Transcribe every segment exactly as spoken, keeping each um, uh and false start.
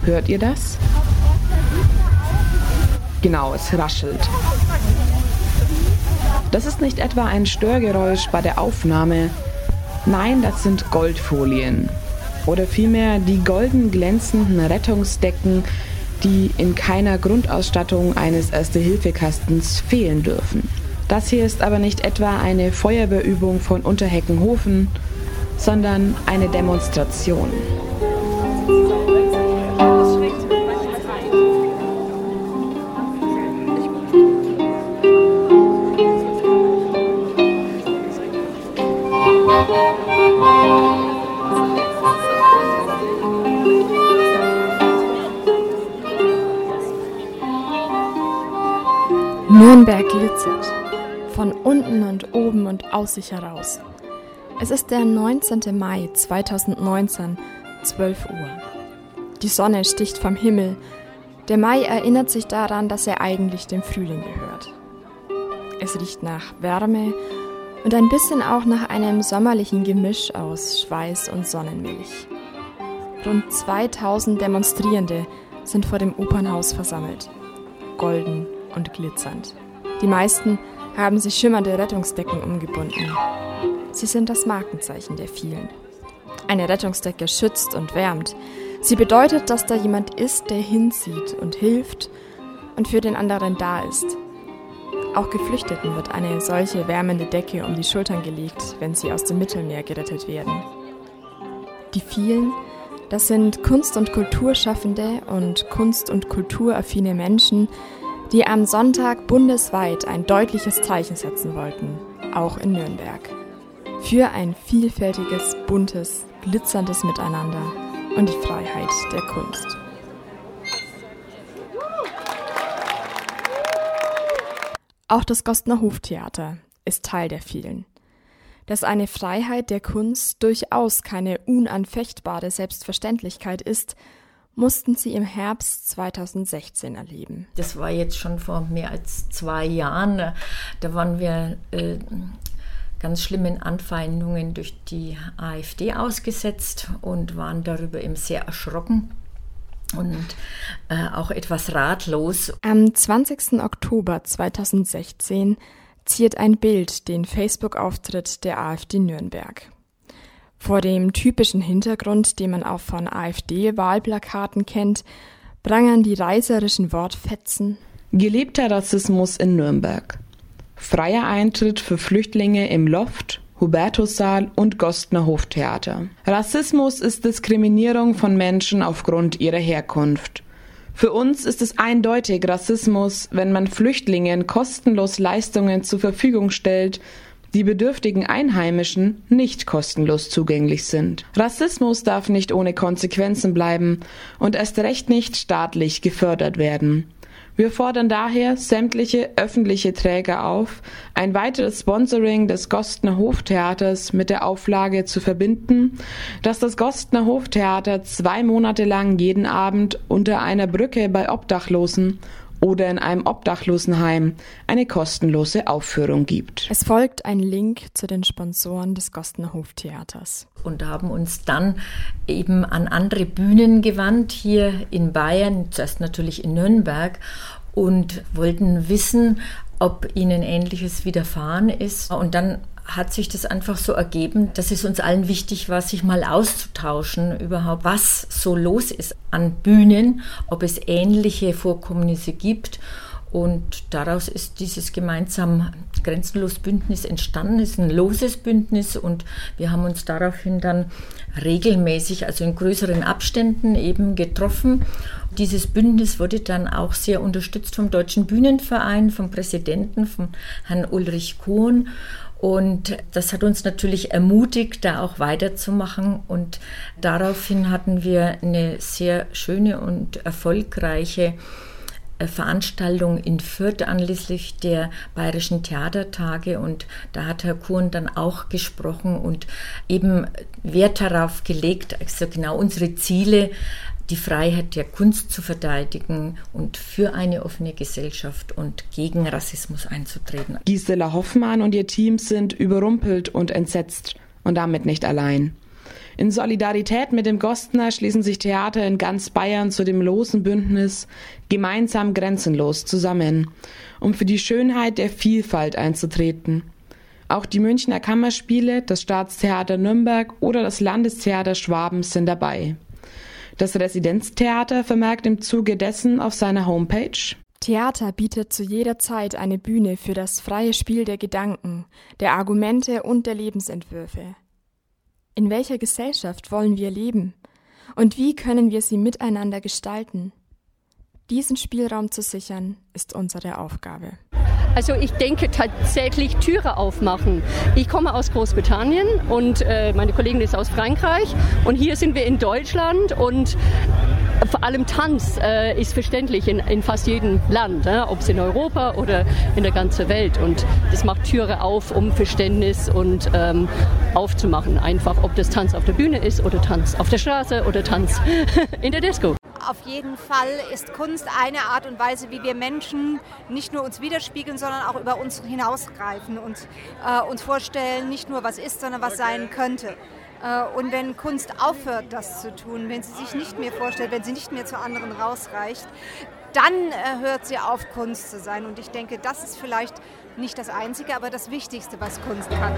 Hört ihr das? Genau, es raschelt. Das ist nicht etwa ein Störgeräusch bei der Aufnahme. Nein, das sind Goldfolien. Oder vielmehr die golden glänzenden Rettungsdecken, die in keiner Grundausstattung eines Erste-Hilfe-Kastens fehlen dürfen. Das hier ist aber nicht etwa eine Feuerwehrübung von Unterheckenhofen, sondern eine Demonstration. Nürnberg glitzert, von unten und oben und aus sich heraus. Es ist der neunzehnten Mai zweitausendneunzehn, zwölf Uhr. Die Sonne sticht vom Himmel. Der Mai erinnert sich daran, dass er eigentlich dem Frühling gehört. Es riecht nach Wärme und ein bisschen auch nach einem sommerlichen Gemisch aus Schweiß und Sonnenmilch. Rund zweitausend Demonstrierende sind vor dem Opernhaus versammelt, golden und glitzernd. Die meisten haben sich schimmernde Rettungsdecken umgebunden. Sie sind das Markenzeichen der vielen. Eine Rettungsdecke schützt und wärmt. Sie bedeutet, dass da jemand ist, der hinsieht und hilft und für den anderen da ist. Auch Geflüchteten wird eine solche wärmende Decke um die Schultern gelegt, wenn sie aus dem Mittelmeer gerettet werden. Die vielen, das sind Kunst- und Kulturschaffende und kunst- und kulturaffine Menschen, die am Sonntag bundesweit ein deutliches Zeichen setzen wollten, auch in Nürnberg. Für ein vielfältiges, buntes, glitzerndes Miteinander und die Freiheit der Kunst. Auch das Gostner Hoftheater ist Teil der vielen. Dass eine Freiheit der Kunst durchaus keine unanfechtbare Selbstverständlichkeit ist, mussten sie im Herbst zweitausendsechzehn erleben. Das war jetzt schon vor mehr als zwei Jahren. Da waren wir äh, ganz schlimmen Anfeindungen durch die AfD ausgesetzt und waren darüber eben sehr erschrocken und äh, auch etwas ratlos. Am zwanzigsten Oktober zweitausendsechzehn ziert ein Bild den Facebook-Auftritt der AfD Nürnberg. Vor dem typischen Hintergrund, den man auch von AfD-Wahlplakaten kennt, prangern die reißerischen Wortfetzen: Gelebter Rassismus in Nürnberg. Freier Eintritt für Flüchtlinge im Loft, Hubertussaal und Gostner Hoftheater. Rassismus ist Diskriminierung von Menschen aufgrund ihrer Herkunft. Für uns ist es eindeutig Rassismus, wenn man Flüchtlingen kostenlos Leistungen zur Verfügung stellt, die bedürftigen Einheimischen nicht kostenlos zugänglich sind. Rassismus darf nicht ohne Konsequenzen bleiben und erst recht nicht staatlich gefördert werden. Wir fordern daher sämtliche öffentliche Träger auf, ein weiteres Sponsoring des Gostner Hoftheaters mit der Auflage zu verbinden, dass das Gostner Hoftheater zwei Monate lang jeden Abend unter einer Brücke bei Obdachlosen oder in einem Obdachlosenheim eine kostenlose Aufführung gibt. Es folgt ein Link zu den Sponsoren des Gostner Hoftheaters. Und haben uns dann eben an andere Bühnen gewandt, hier in Bayern, zuerst natürlich in Nürnberg, und wollten wissen, ob ihnen Ähnliches widerfahren ist. Und dann hat sich das einfach so ergeben, dass es uns allen wichtig war, sich mal auszutauschen überhaupt, was so los ist an Bühnen, ob es ähnliche Vorkommnisse gibt. Und daraus ist dieses gemeinsam Grenzenlos Bündnis entstanden. Es ist ein loses Bündnis und wir haben uns daraufhin dann regelmäßig, also in größeren Abständen eben getroffen. Dieses Bündnis wurde dann auch sehr unterstützt vom Deutschen Bühnenverein, vom Präsidenten, von Herrn Ulrich Kohn. Und das hat uns natürlich ermutigt, da auch weiterzumachen. Und daraufhin hatten wir eine sehr schöne und erfolgreiche Veranstaltung in Fürth anlässlich der Bayerischen Theatertage. Und da hat Herr Kuhn dann auch gesprochen und eben Wert darauf gelegt, also genau unsere Ziele, die Freiheit der Kunst zu verteidigen und für eine offene Gesellschaft und gegen Rassismus einzutreten. Gisela Hoffmann und ihr Team sind überrumpelt und entsetzt und damit nicht allein. In Solidarität mit dem Gostner schließen sich Theater in ganz Bayern zu dem losen Bündnis Gemeinsam grenzenlos zusammen, um für die Schönheit der Vielfalt einzutreten. Auch die Münchner Kammerspiele, das Staatstheater Nürnberg oder das Landestheater Schwaben sind dabei. Das Residenztheater vermerkt im Zuge dessen auf seiner Homepage: Theater bietet zu jeder Zeit eine Bühne für das freie Spiel der Gedanken, der Argumente und der Lebensentwürfe. In welcher Gesellschaft wollen wir leben? Und wie können wir sie miteinander gestalten? Diesen Spielraum zu sichern, ist unsere Aufgabe. Also ich denke tatsächlich Türe aufmachen. Ich komme aus Großbritannien und äh, meine Kollegin ist aus Frankreich und hier sind wir in Deutschland und vor allem Tanz äh, ist verständlich in, in fast jedem Land, äh, ob es in Europa oder in der ganzen Welt. Und das macht Türe auf, um Verständnis und ähm, aufzumachen. Einfach, ob das Tanz auf der Bühne ist oder Tanz auf der Straße oder Tanz in der Disco. Auf jeden Fall ist Kunst eine Art und Weise, wie wir Menschen nicht nur uns widerspiegeln, sondern auch über uns hinausgreifen und äh, uns vorstellen, nicht nur was ist, sondern was sein könnte. Äh, und wenn Kunst aufhört, das zu tun, wenn sie sich nicht mehr vorstellt, wenn sie nicht mehr zu anderen rausreicht, dann äh, hört sie auf, Kunst zu sein. Und ich denke, das ist vielleicht nicht das Einzige, aber das Wichtigste, was Kunst kann.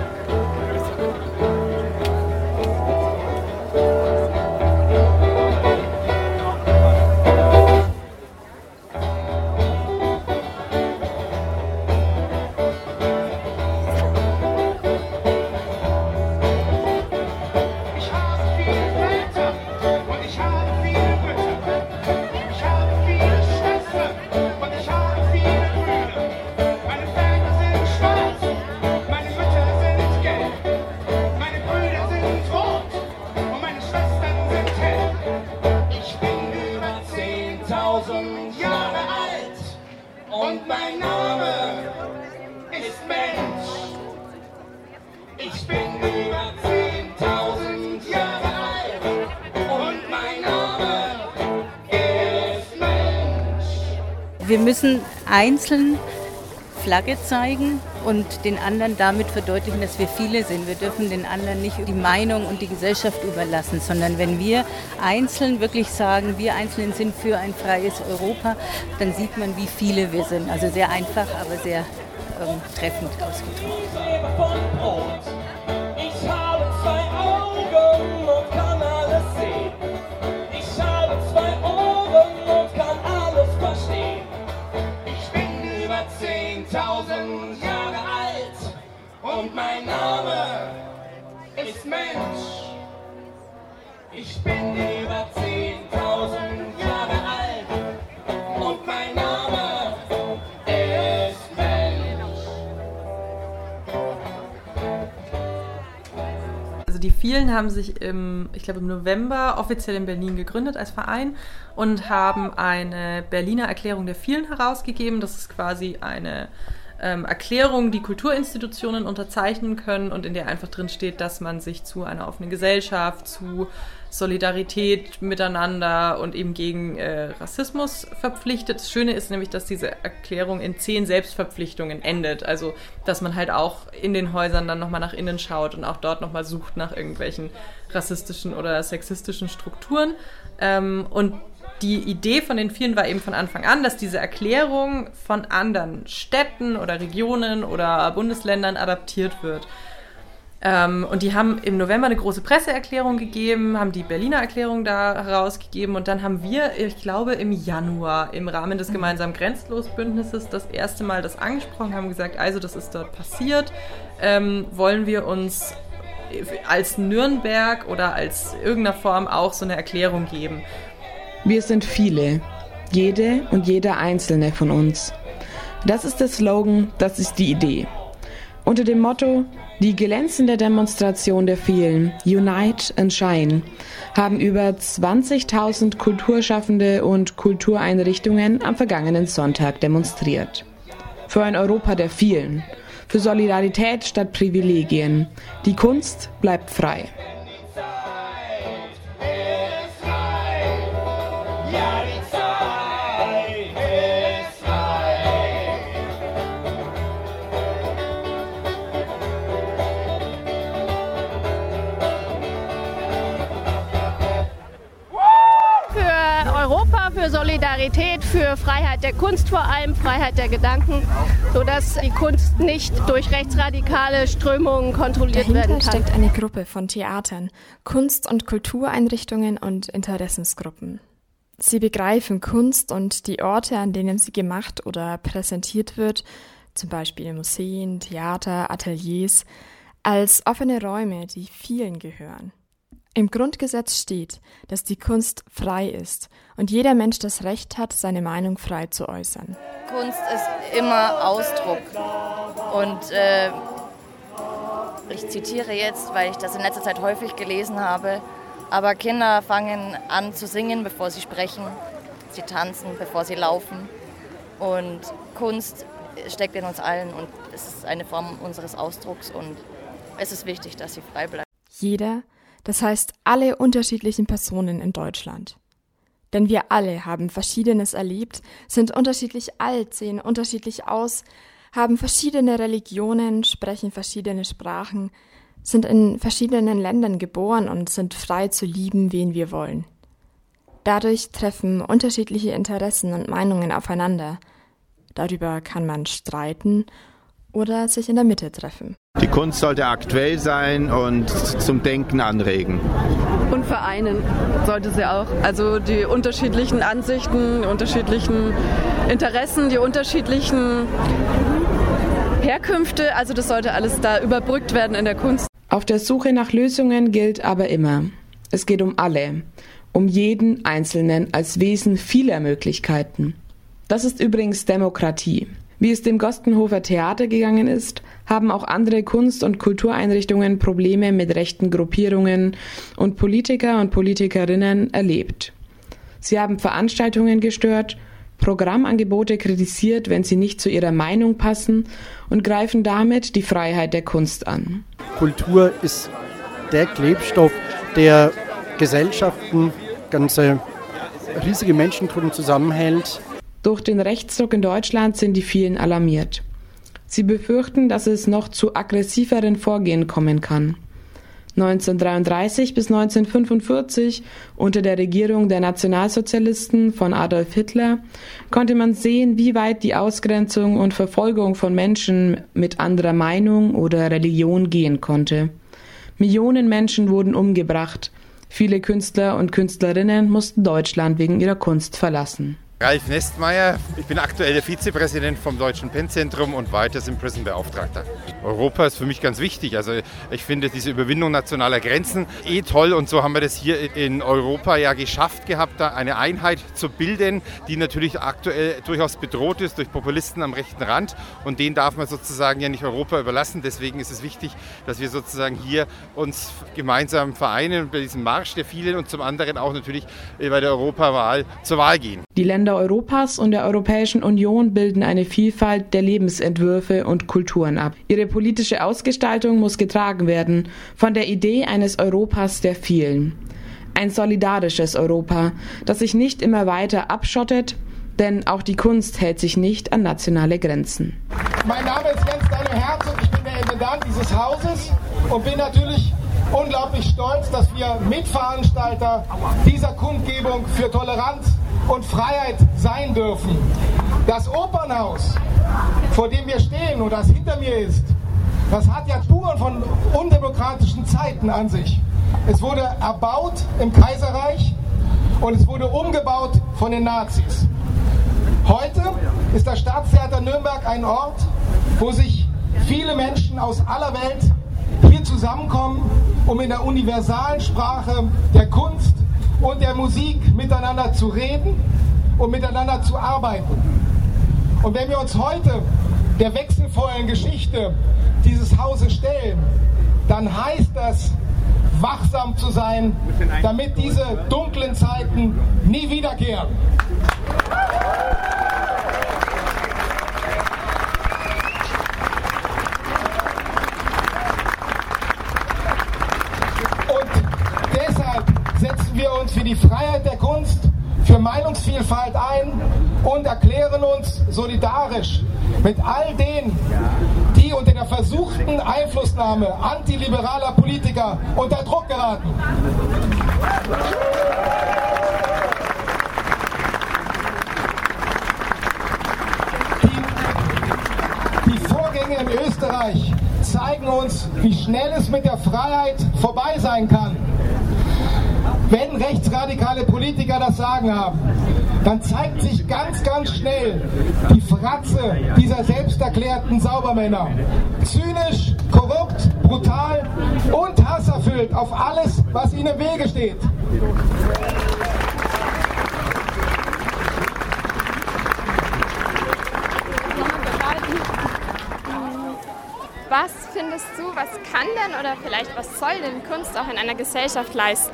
Wir müssen einzeln Flagge zeigen und den anderen damit verdeutlichen, dass wir viele sind. Wir dürfen den anderen nicht die Meinung und die Gesellschaft überlassen, sondern wenn wir einzeln wirklich sagen, wir Einzelnen sind für ein freies Europa, dann sieht man, wie viele wir sind. Also sehr einfach, aber sehr ähm, treffend ausgedrückt. Und mein Name ist Mensch. Ich bin über zehntausend Jahre alt. Und mein Name ist Mensch. Also die Vielen haben sich im, ich glaube im November offiziell in Berlin gegründet als Verein und haben eine Berliner Erklärung der Vielen herausgegeben. Das ist quasi eine Ähm, Erklärung, die Kulturinstitutionen unterzeichnen können und in der einfach drin steht, dass man sich zu einer offenen Gesellschaft, zu Solidarität miteinander und eben gegen äh, Rassismus verpflichtet. Das Schöne ist nämlich, dass diese Erklärung in zehn Selbstverpflichtungen endet. Also, dass man halt auch in den Häusern dann nochmal nach innen schaut und auch dort nochmal sucht nach irgendwelchen rassistischen oder sexistischen Strukturen. Ähm, und die Idee von den Vielen war eben von Anfang an, dass diese Erklärung von anderen Städten oder Regionen oder Bundesländern adaptiert wird. Ähm, und die haben im November eine große Presseerklärung gegeben, haben die Berliner Erklärung da herausgegeben und dann haben wir, ich glaube im Januar im Rahmen des gemeinsamen Grenzlos-Bündnisses das erste Mal das angesprochen, haben gesagt, also das ist dort passiert, ähm, wollen wir uns als Nürnberg oder als irgendeiner Form auch so eine Erklärung geben. Wir sind viele, jede und jeder einzelne von uns. Das ist der Slogan, das ist die Idee. Unter dem Motto Die glänzende Demonstration der Vielen, Unite and Shine, haben über zwanzigtausend Kulturschaffende und Kultureinrichtungen am vergangenen Sonntag demonstriert. Für ein Europa der Vielen, für Solidarität statt Privilegien. Die Kunst bleibt frei. immer für Solidarität, für Freiheit der Kunst vor allem, Freiheit der Gedanken, sodass die Kunst nicht durch rechtsradikale Strömungen kontrolliert Dahinter werden kann. steckt eine Gruppe von Theatern, Kunst- und Kultureinrichtungen und Interessensgruppen. Sie begreifen Kunst und die Orte, an denen sie gemacht oder präsentiert wird, zum Beispiel Museen, Theater, Ateliers, als offene Räume, die vielen gehören. Im Grundgesetz steht, dass die Kunst frei ist und jeder Mensch das Recht hat, seine Meinung frei zu äußern. Kunst ist immer Ausdruck und äh, ich zitiere jetzt, weil ich das in letzter Zeit häufig gelesen habe, aber Kinder fangen an zu singen, bevor sie sprechen, sie tanzen, bevor sie laufen und Kunst steckt in uns allen und es ist eine Form unseres Ausdrucks und es ist wichtig, dass sie frei bleibt. Jeder, das heißt alle unterschiedlichen Personen in Deutschland. Denn wir alle haben Verschiedenes erlebt, sind unterschiedlich alt, sehen unterschiedlich aus, haben verschiedene Religionen, sprechen verschiedene Sprachen, sind in verschiedenen Ländern geboren und sind frei zu lieben, wen wir wollen. Dadurch treffen unterschiedliche Interessen und Meinungen aufeinander. Darüber kann man streiten oder sich in der Mitte treffen. Die Kunst sollte aktuell sein und zum Denken anregen. Und vereinen sollte sie auch. Also die unterschiedlichen Ansichten, die unterschiedlichen Interessen, die unterschiedlichen Herkünfte, also das sollte alles da überbrückt werden in der Kunst. Auf der Suche nach Lösungen gilt aber immer, es geht um alle, um jeden Einzelnen als Wesen vieler Möglichkeiten. Das ist übrigens Demokratie. Wie es dem Gostenhofer Theater gegangen ist, haben auch andere Kunst- und Kultureinrichtungen Probleme mit rechten Gruppierungen und Politiker und Politikerinnen erlebt. Sie haben Veranstaltungen gestört, Programmangebote kritisiert, wenn sie nicht zu ihrer Meinung passen und greifen damit die Freiheit der Kunst an. Kultur ist der Klebstoff, der Gesellschaften, ganze riesige Menschengruppen zusammenhält. Durch den Rechtsruck in Deutschland sind die vielen alarmiert. Sie befürchten, dass es noch zu aggressiveren Vorgehen kommen kann. neunzehnhundertdreiunddreißig bis neunzehnhundertfünfundvierzig, unter der Regierung der Nationalsozialisten von Adolf Hitler, konnte man sehen, wie weit die Ausgrenzung und Verfolgung von Menschen mit anderer Meinung oder Religion gehen konnte. Millionen Menschen wurden umgebracht. Viele Künstler und Künstlerinnen mussten Deutschland wegen ihrer Kunst verlassen. Ralf Nestmeier, ich bin aktuell der Vizepräsident vom Deutschen PEN-Zentrum und weiters Imprisoned-Beauftragter. Europa ist für mich ganz wichtig. Also ich finde diese Überwindung nationaler Grenzen eh toll und so haben wir das hier in Europa ja geschafft gehabt, da eine Einheit zu bilden, die natürlich aktuell durchaus bedroht ist durch Populisten am rechten Rand und den darf man sozusagen ja nicht Europa überlassen. Deswegen ist es wichtig, dass wir sozusagen hier uns gemeinsam vereinen bei diesem Marsch der vielen und zum anderen auch natürlich bei der Europawahl zur Wahl gehen. Die Länder Europas und der Europäischen Union bilden eine Vielfalt der Lebensentwürfe und Kulturen ab. Ihre politische Ausgestaltung muss getragen werden von der Idee eines Europas der vielen. Ein solidarisches Europa, das sich nicht immer weiter abschottet, denn auch die Kunst hält sich nicht an nationale Grenzen. Mein Name ist Jens Daniel Herz und ich bin der Intendant dieses Hauses und bin natürlich unglaublich stolz, dass wir Mitveranstalter dieser Kundgebung für Toleranz und Freiheit sein dürfen. Das Opernhaus, vor dem wir stehen und das hinter mir ist, das hat ja Spuren von undemokratischen Zeiten an sich. Es wurde erbaut im Kaiserreich und es wurde umgebaut von den Nazis. Heute ist das Staatstheater Nürnberg ein Ort, wo sich viele Menschen aus aller Welt hier zusammenkommen, um in der universalen Sprache der Kunst und der Musik miteinander zu reden und miteinander zu arbeiten. Und wenn wir uns heute der wechselvollen Geschichte dieses Hauses stellen, dann heißt das, wachsam zu sein, damit diese dunklen Zeiten nie wiederkehren. Setzen wir uns für die Freiheit der Kunst, für Meinungsvielfalt ein und erklären uns solidarisch mit all denen, die unter der versuchten Einflussnahme antiliberaler Politiker unter Druck geraten. hier in Österreich zeigen uns, wie schnell es mit der Freiheit vorbei sein kann. Wenn rechtsradikale Politiker das Sagen haben, dann zeigt sich ganz, ganz schnell die Fratze dieser selbsterklärten Saubermänner. Zynisch, korrupt, brutal und hasserfüllt auf alles, was ihnen im Wege steht. Was findest du, was kann denn oder vielleicht was soll denn Kunst auch in einer Gesellschaft leisten?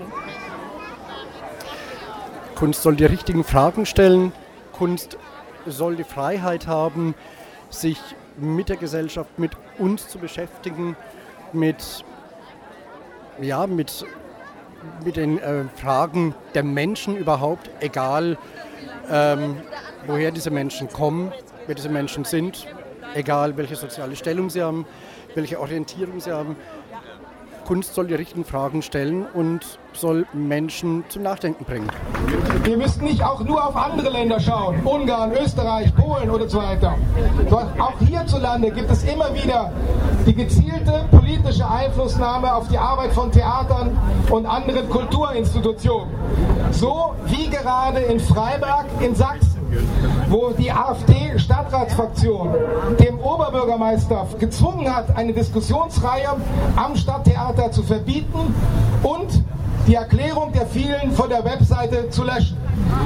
Kunst soll die richtigen Fragen stellen. Kunst soll die Freiheit haben, sich mit der Gesellschaft, mit uns zu beschäftigen, mit, ja, mit, mit den äh, Fragen der Menschen überhaupt, egal ähm, woher diese Menschen kommen, wer diese Menschen sind, egal welche soziale Stellung sie haben, welche Orientierung sie haben. Kunst soll die richtigen Fragen stellen und soll Menschen zum Nachdenken bringen. Wir müssen nicht auch nur auf andere Länder schauen, Ungarn, Österreich, Polen oder so weiter. Auch hierzulande gibt es immer wieder die gezielte politische Einflussnahme auf die Arbeit von Theatern und anderen Kulturinstitutionen. So wie gerade in Freiberg in Sachsen, wo die AfD-Stadtratsfraktion dem Oberbürgermeister gezwungen hat, eine Diskussionsreihe am Stadttheater zu verbieten und die Erklärung der vielen von der Webseite zu löschen.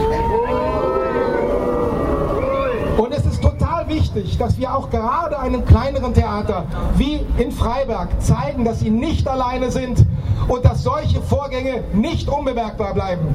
Und es ist total wichtig, dass wir auch gerade einem kleineren Theater wie in Freiberg zeigen, dass sie nicht alleine sind und dass solche Vorgänge nicht unbemerkbar bleiben.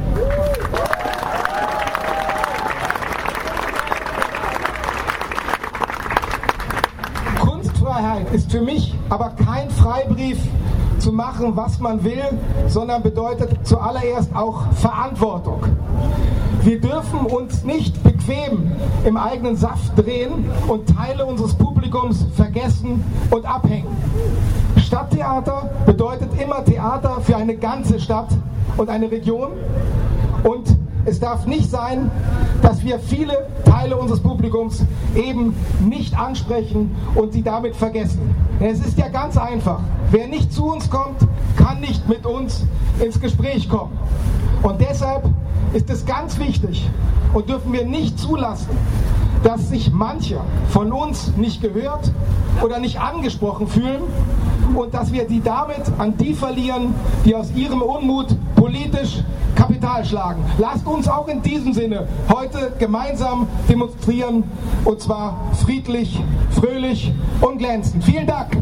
Kunstfreiheit ist für mich aber kein Freibrief zu machen, was man will, sondern bedeutet zuallererst auch Verantwortung. Wir dürfen uns nicht bequem im eigenen Saft drehen und Teile unseres Publikums vergessen und abhängen. Stadttheater bedeutet immer Theater für eine ganze Stadt und eine Region. Und es darf nicht sein, dass wir viele Teile unseres Publikums eben nicht ansprechen und sie damit vergessen. Es ist ja ganz einfach. Wer nicht zu uns kommt, kann nicht mit uns ins Gespräch kommen. Und deshalb ist es ganz wichtig und dürfen wir nicht zulassen, dass sich manche von uns nicht gehört oder nicht angesprochen fühlen und dass wir die damit an die verlieren, die aus ihrem Unmut politisch Kapital schlagen. Lasst uns auch in diesem Sinne heute gemeinsam demonstrieren, und zwar friedlich, fröhlich und glänzend. Vielen Dank!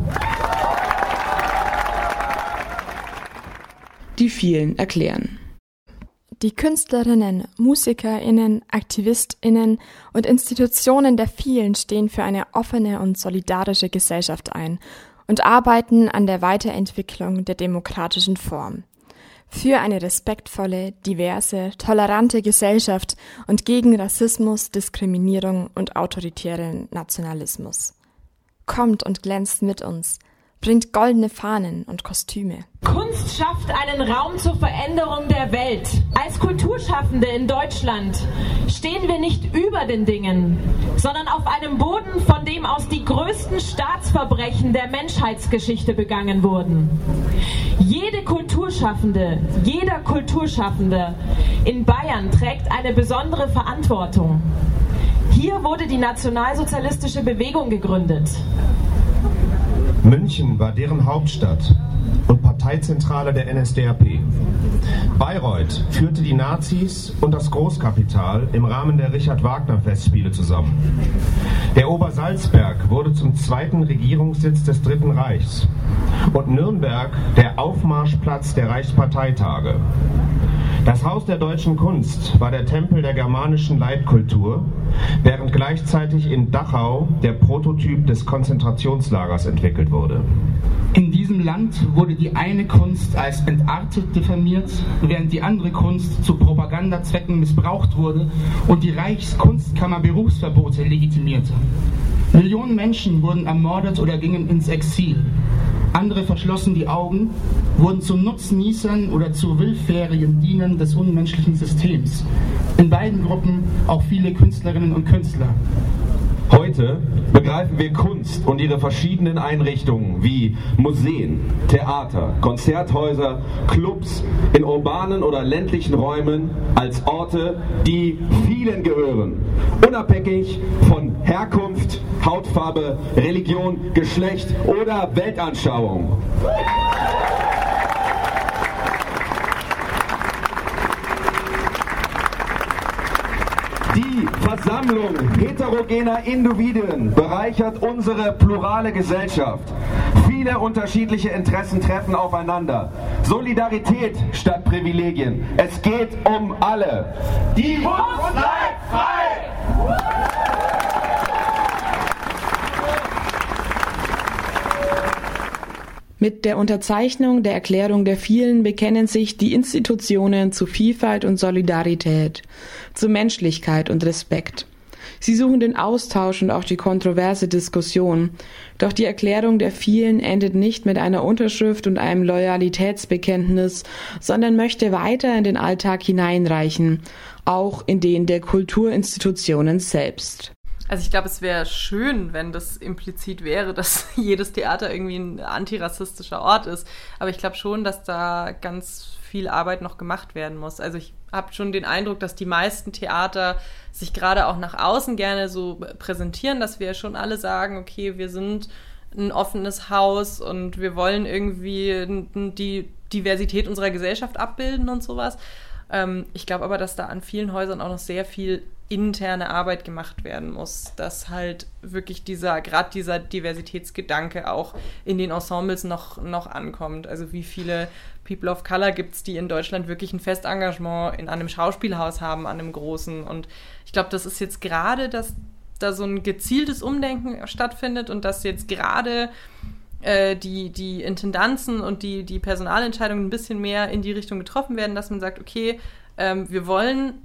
Die vielen erklären. Die Künstlerinnen, MusikerInnen, AktivistInnen und Institutionen der vielen stehen für eine offene und solidarische Gesellschaft ein und arbeiten an der Weiterentwicklung der demokratischen Form. Für eine respektvolle, diverse, tolerante Gesellschaft und gegen Rassismus, Diskriminierung und autoritären Nationalismus. Kommt und glänzt mit uns. Bringt goldene Fahnen und Kostüme. Kunst schafft einen Raum zur Veränderung der Welt. Als Kulturschaffende in Deutschland stehen wir nicht über den Dingen, sondern auf einem Boden, von dem aus die größten Staatsverbrechen der Menschheitsgeschichte begangen wurden. Jede Kulturschaffende, jeder Kulturschaffende in Bayern trägt eine besondere Verantwortung. Hier wurde die nationalsozialistische Bewegung gegründet. München war deren Hauptstadt und Parteizentrale der N S D A P. Bayreuth führte die Nazis und das Großkapital im Rahmen der Richard-Wagner-Festspiele zusammen. Der Obersalzberg wurde zum zweiten Regierungssitz des Dritten Reichs und Nürnberg der Aufmarschplatz der Reichsparteitage. Das Haus der deutschen Kunst war der Tempel der germanischen Leitkultur, während gleichzeitig in Dachau der Prototyp des Konzentrationslagers entwickelt wurde. In diesem Land wurde die eine Kunst als entartet diffamiert, während die andere Kunst zu Propagandazwecken missbraucht wurde und die Reichskunstkammer Berufsverbote legitimierte. Millionen Menschen wurden ermordet oder gingen ins Exil. Andere verschlossen die Augen, wurden zu Nutznießern oder zu willfährigen Dienern des unmenschlichen Systems. In beiden Gruppen auch viele Künstlerinnen und Künstler. Heute begreifen wir Kunst und ihre verschiedenen Einrichtungen wie Museen, Theater, Konzerthäuser, Clubs in urbanen oder ländlichen Räumen als Orte, die vielen gehören, unabhängig von Herkunft, Hautfarbe, Religion, Geschlecht oder Weltanschauung. Die Versammlung heterogener Individuen bereichert unsere plurale Gesellschaft. Viele unterschiedliche Interessen treffen aufeinander. Solidarität statt Privilegien. Es geht um alle. Die Kunst bleibt frei! Mit der Unterzeichnung der Erklärung der Vielen bekennen sich die Institutionen zu Vielfalt und Solidarität, zu Menschlichkeit und Respekt. Sie suchen den Austausch und auch die kontroverse Diskussion. Doch die Erklärung der Vielen endet nicht mit einer Unterschrift und einem Loyalitätsbekenntnis, sondern möchte weiter in den Alltag hineinreichen, auch in den der Kulturinstitutionen selbst. Also ich glaube, es wäre schön, wenn das implizit wäre, dass jedes Theater irgendwie ein antirassistischer Ort ist. Aber ich glaube schon, dass da ganz viel Arbeit noch gemacht werden muss. Also ich habe schon den Eindruck, dass die meisten Theater sich gerade auch nach außen gerne so präsentieren, dass wir schon alle sagen, okay, wir sind ein offenes Haus und wir wollen irgendwie die Diversität unserer Gesellschaft abbilden und sowas. Ich glaube aber, dass da an vielen Häusern auch noch sehr viel interne Arbeit gemacht werden muss, dass halt wirklich dieser, gerade dieser Diversitätsgedanke auch in den Ensembles noch, noch ankommt. Also wie viele People of Color gibt es, die in Deutschland wirklich ein Festengagement in einem Schauspielhaus haben, an einem großen. Und ich glaube, das ist jetzt gerade, dass da so ein gezieltes Umdenken stattfindet und dass jetzt gerade äh, die, die Intendanzen und die, die Personalentscheidungen ein bisschen mehr in die Richtung getroffen werden, dass man sagt, okay, ähm, wir wollen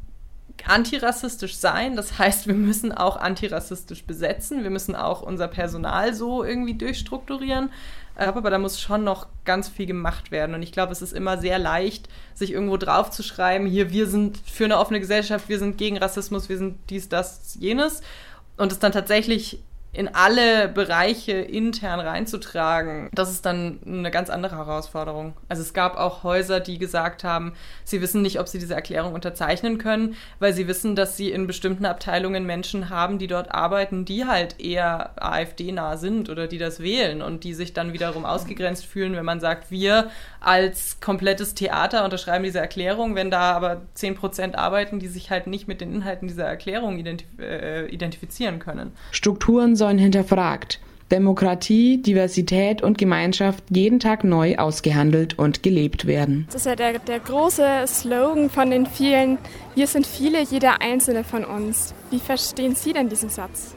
antirassistisch sein, das heißt, wir müssen auch antirassistisch besetzen, wir müssen auch unser Personal so irgendwie durchstrukturieren, aber da muss schon noch ganz viel gemacht werden und ich glaube, es ist immer sehr leicht, sich irgendwo draufzuschreiben, hier, wir sind für eine offene Gesellschaft, wir sind gegen Rassismus, wir sind dies, das, jenes und es dann tatsächlich in alle Bereiche intern reinzutragen, das ist dann eine ganz andere Herausforderung. Also es gab auch Häuser, die gesagt haben, sie wissen nicht, ob sie diese Erklärung unterzeichnen können, weil sie wissen, dass sie in bestimmten Abteilungen Menschen haben, die dort arbeiten, die halt eher AfD-nah sind oder die das wählen und die sich dann wiederum ausgegrenzt fühlen, wenn man sagt, wir als komplettes Theater unterschreiben diese Erklärung, wenn da aber zehn Prozent arbeiten, die sich halt nicht mit den Inhalten dieser Erklärung identif- äh, identifizieren können. Strukturen sollen hinterfragt, Demokratie, Diversität und Gemeinschaft jeden Tag neu ausgehandelt und gelebt werden. Das ist ja der, der große Slogan von den vielen, wir sind viele, jeder einzelne von uns. Wie verstehen Sie denn diesen Satz?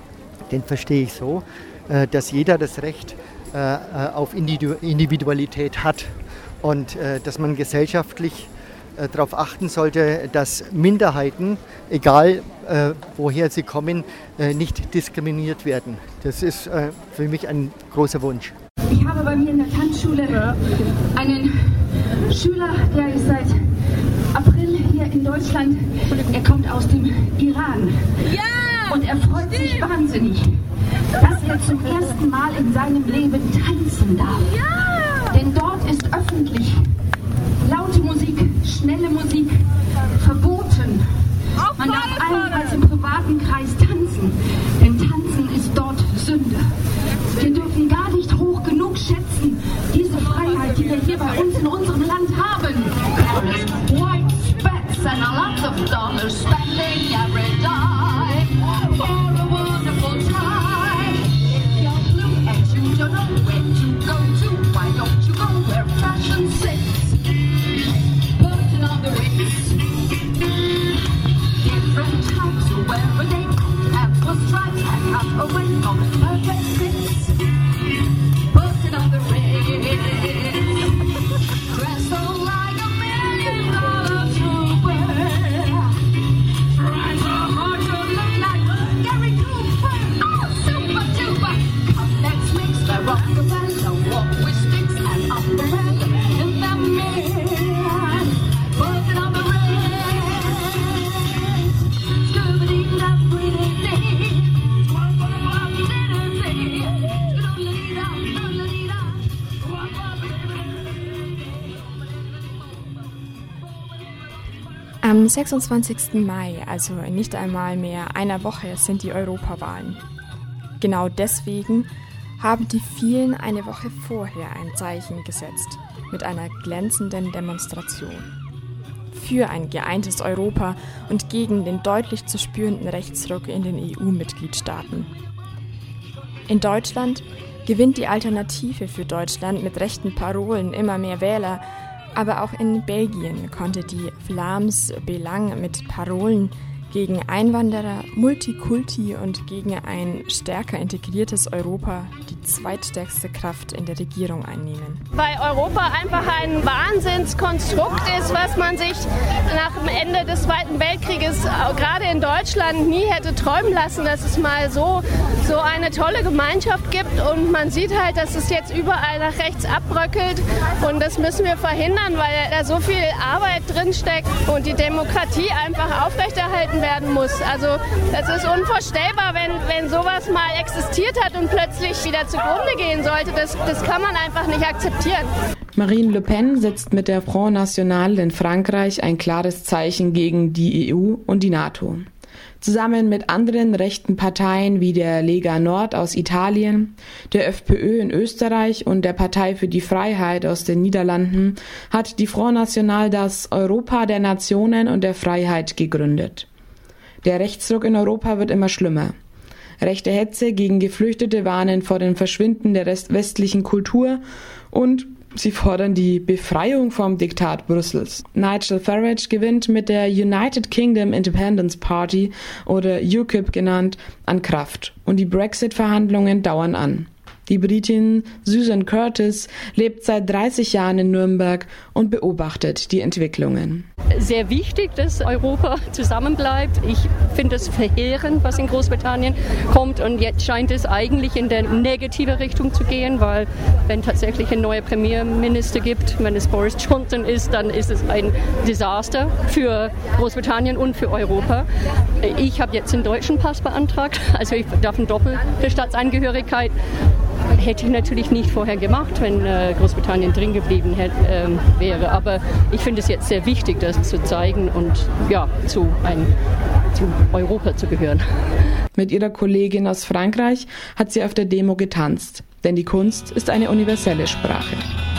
Den verstehe ich so, dass jeder das Recht auf Individualität hat und dass man gesellschaftlich darauf achten sollte, dass Minderheiten, egal äh, woher sie kommen, äh, nicht diskriminiert werden. Das ist äh, für mich ein großer Wunsch. Ich habe bei mir in der Tanzschule einen Schüler, der ist seit April hier in Deutschland. Er kommt aus dem Iran. Ja! Und er freut sich wahnsinnig, dass er zum ersten Mal in seinem Leben tanzen darf. Ja! Denn dort ist öffentlich laute Musik, schnelle Musik verboten. Man darf allenfalls im privaten Kreis tanzen, denn Tanzen ist dort Sünde. Wir dürfen gar nicht hoch genug schätzen, diese Freiheit, die wir hier bei uns in unserem Land haben. White spats and a lot of dollars spending every dime for a wonderful time. If you're blue and you don't know where to go to, why don't you go where fashion sits? On the Ritz. Different types who wear a day and for stripes and cut away from the perfect fits. Put it on the Ritz. Am sechsundzwanzigsten Mai, also in nicht einmal mehr einer Woche, sind die Europawahlen. Genau deswegen haben die vielen eine Woche vorher ein Zeichen gesetzt, mit einer glänzenden Demonstration. Für ein geeintes Europa und gegen den deutlich zu spürenden Rechtsruck in den E U-Mitgliedstaaten. In Deutschland gewinnt die Alternative für Deutschland mit rechten Parolen immer mehr Wähler, aber auch in Belgien konnte die Vlaams Belang mit Parolen gegen Einwanderer, Multikulti und gegen ein stärker integriertes Europa die zweitstärkste Kraft in der Regierung einnehmen. Weil Europa einfach ein Wahnsinnskonstrukt ist, was man sich nach dem Ende des Zweiten Weltkrieges gerade in Deutschland nie hätte träumen lassen, dass es mal so, so eine tolle Gemeinschaft gibt. Und man sieht halt, dass es jetzt überall nach rechts abbröckelt. Und das müssen wir verhindern, weil da so viel Arbeit drinsteckt und die Demokratie einfach aufrechterhalten werden muss. Also das ist unvorstellbar, wenn, wenn sowas mal existiert hat und plötzlich wieder zugrunde gehen sollte. Das, das kann man einfach nicht akzeptieren. Marine Le Pen setzt mit der Front National in Frankreich ein klares Zeichen gegen die E U und die NATO. Zusammen mit anderen rechten Parteien wie der Lega Nord aus Italien, der FPÖ in Österreich und der Partei für die Freiheit aus den Niederlanden hat die Front National das Europa der Nationen und der Freiheit gegründet. Der Rechtsruck in Europa wird immer schlimmer. Rechte Hetze gegen Geflüchtete warnen vor dem Verschwinden der westlichen Kultur und sie fordern die Befreiung vom Diktat Brüssels. Nigel Farage gewinnt mit der United Kingdom Independence Party oder U K I P genannt an Kraft und die Brexit-Verhandlungen dauern an. Die Britin Susan Curtis lebt seit dreißig Jahren in Nürnberg und beobachtet die Entwicklungen. Sehr wichtig, dass Europa zusammenbleibt. Ich finde es verheerend, was in Großbritannien kommt. Und jetzt scheint es eigentlich in der negative Richtung zu gehen, weil wenn tatsächlich ein neuer Premierminister gibt, wenn es Boris Johnson ist, dann ist es ein Desaster für Großbritannien und für Europa. Ich habe jetzt einen deutschen Pass beantragt, also ich darf eine doppelte Staatsangehörigkeit. Hätte ich natürlich nicht vorher gemacht, wenn äh, Großbritannien drin geblieben hätte, äh, wäre. Aber ich finde es jetzt sehr wichtig, das zu zeigen und ja, zu, ein, zu Europa zu gehören. Mit ihrer Kollegin aus Frankreich hat sie auf der Demo getanzt, denn die Kunst ist eine universelle Sprache.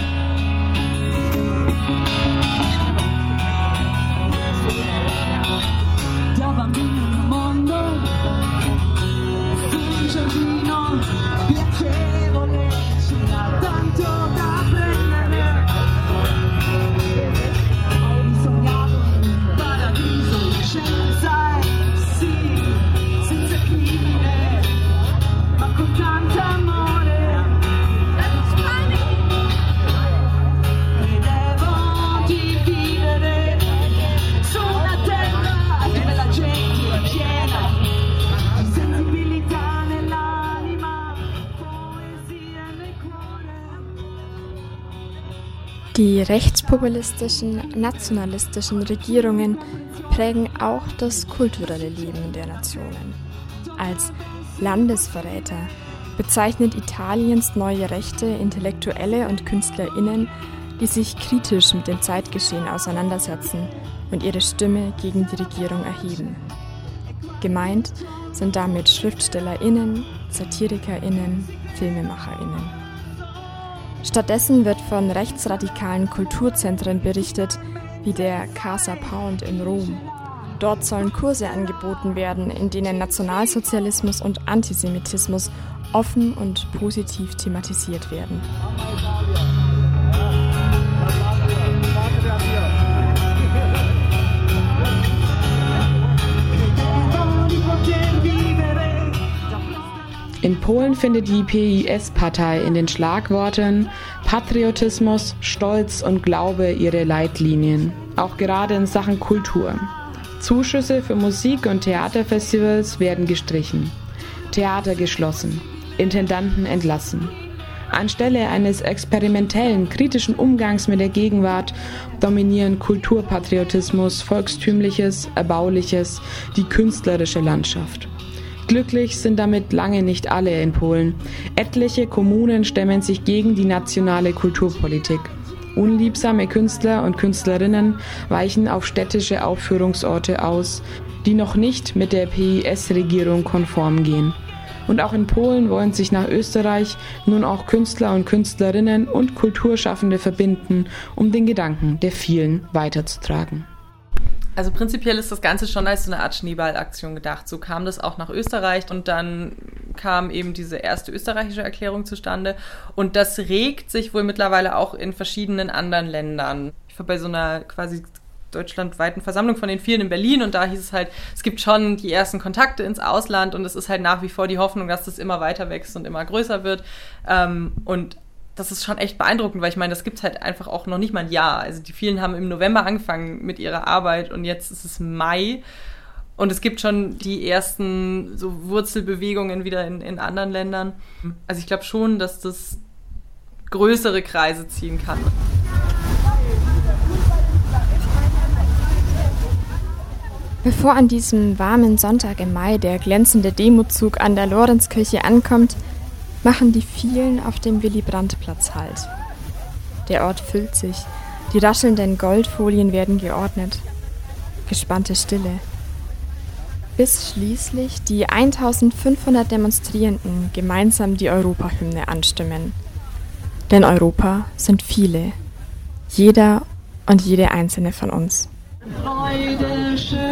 Die rechtspopulistischen, nationalistischen Regierungen prägen auch das kulturelle Leben der Nationen. Als Landesverräter bezeichnet Italiens neue Rechte Intellektuelle und KünstlerInnen, die sich kritisch mit dem Zeitgeschehen auseinandersetzen und ihre Stimme gegen die Regierung erheben. Gemeint sind damit SchriftstellerInnen, SatirikerInnen, FilmemacherInnen. Stattdessen wird von rechtsradikalen Kulturzentren berichtet, wie der Casa Pound in Rom. Dort sollen Kurse angeboten werden, in denen Nationalsozialismus und Antisemitismus offen und positiv thematisiert werden. In Polen findet die P I S-Partei in den Schlagworten Patriotismus, Stolz und Glaube ihre Leitlinien, auch gerade in Sachen Kultur. Zuschüsse für Musik- und Theaterfestivals werden gestrichen, Theater geschlossen, Intendanten entlassen. Anstelle eines experimentellen, kritischen Umgangs mit der Gegenwart dominieren Kulturpatriotismus, Volkstümliches, Erbauliches, die künstlerische Landschaft. Glücklich sind damit lange nicht alle in Polen. Etliche Kommunen stemmen sich gegen die nationale Kulturpolitik unliebsame Künstler und Künstlerinnen weichen auf städtische Aufführungsorte aus, die noch nicht mit der P I S-Regierung konform gehen. Und auch in Polen wollen sich nach Österreich nun auch Künstler und Künstlerinnen und Kulturschaffende verbinden, um den Gedanken der vielen weiterzutragen. Also prinzipiell ist das Ganze schon als so eine Art Schneeballaktion gedacht. So kam das auch nach Österreich und dann kam eben diese erste österreichische Erklärung zustande. Und das regt sich wohl mittlerweile auch in verschiedenen anderen Ländern. Ich war bei so einer quasi deutschlandweiten Versammlung von den vielen in Berlin und da hieß es halt, es gibt schon die ersten Kontakte ins Ausland und es ist halt nach wie vor die Hoffnung, dass das immer weiter wächst und immer größer wird. Und das ist schon echt beeindruckend, weil ich meine, das gibt es halt einfach auch noch nicht mal ein Jahr. Also die vielen haben im November angefangen mit ihrer Arbeit und jetzt ist es Mai und es gibt schon die ersten so Wurzelbewegungen wieder in, in anderen Ländern. Also ich glaube schon, dass das größere Kreise ziehen kann. Bevor an diesem warmen Sonntag im Mai der glänzende Demozug an der Lorenzkirche ankommt, machen die vielen auf dem Willy-Brandt-Platz Halt. Der Ort füllt sich, die raschelnden Goldfolien werden geordnet. Gespannte Stille. Bis schließlich die eintausendfünfhundert Demonstrierenden gemeinsam die Europahymne anstimmen. Denn Europa sind viele. Jeder und jede einzelne von uns. Freude, schön.